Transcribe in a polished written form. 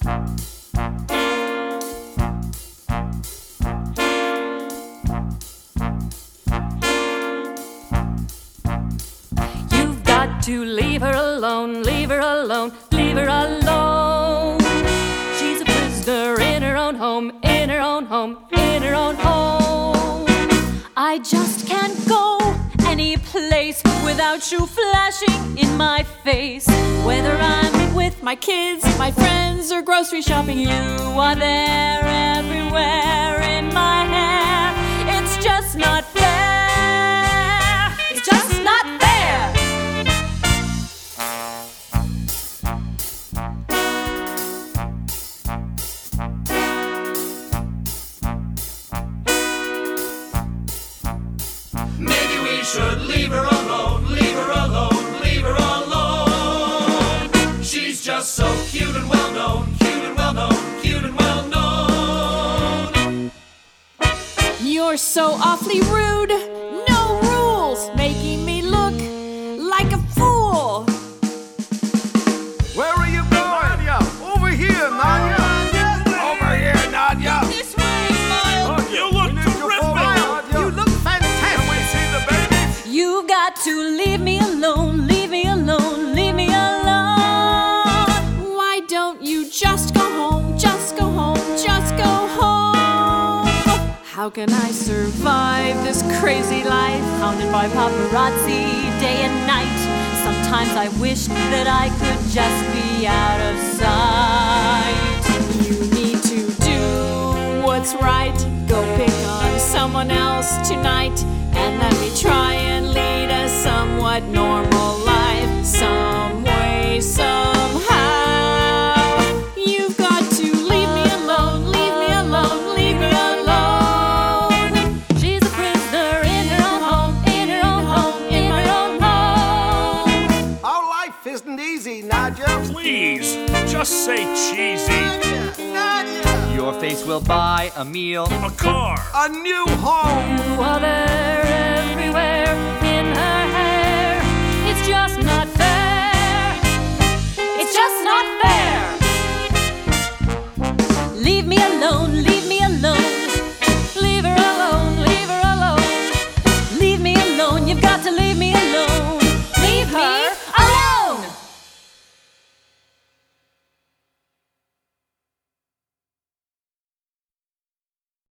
You've got to leave her alone, leave her alone, leave her alone. She's a prisoner in her own home, in her own home, in her own home. I just can't go any place without you flashing in my face. Whether I'm with my kids, my friends, or grocery shopping, you are there everywhere in my hair. It's just not fair. It's just not fair. Maybe we should leave her alone, leave her alone, leave her alone. She's just so cute and well known, cute and well known, cute and well known. You're so awfully rude. No rules, making me look like a fool. Where are you going? Nadia! Over here, Nadia! Over here, Nadia! This way, Miles. You look terrific! You look fantastic! Can we see the baby? You've got to leave me alone, leave me alone, leave me alone. Why don't you just go home, just go home, just go home? How can I survive this crazy life, hounded by paparazzi day and night? Sometimes I wish that I could just be out of sight. You need to do what's right. Go pick on someone else tonight, and let me try and lead a somewhat normal life, some way, somehow. You've got to leave me alone, leave me alone, leave me alone. She's a prisoner in her own home, in her own home, in her own home. Our life isn't easy, Nadia. Please, just say cheesy. Nadia! Your face will buy a meal. A car. A new home! You are there everywhere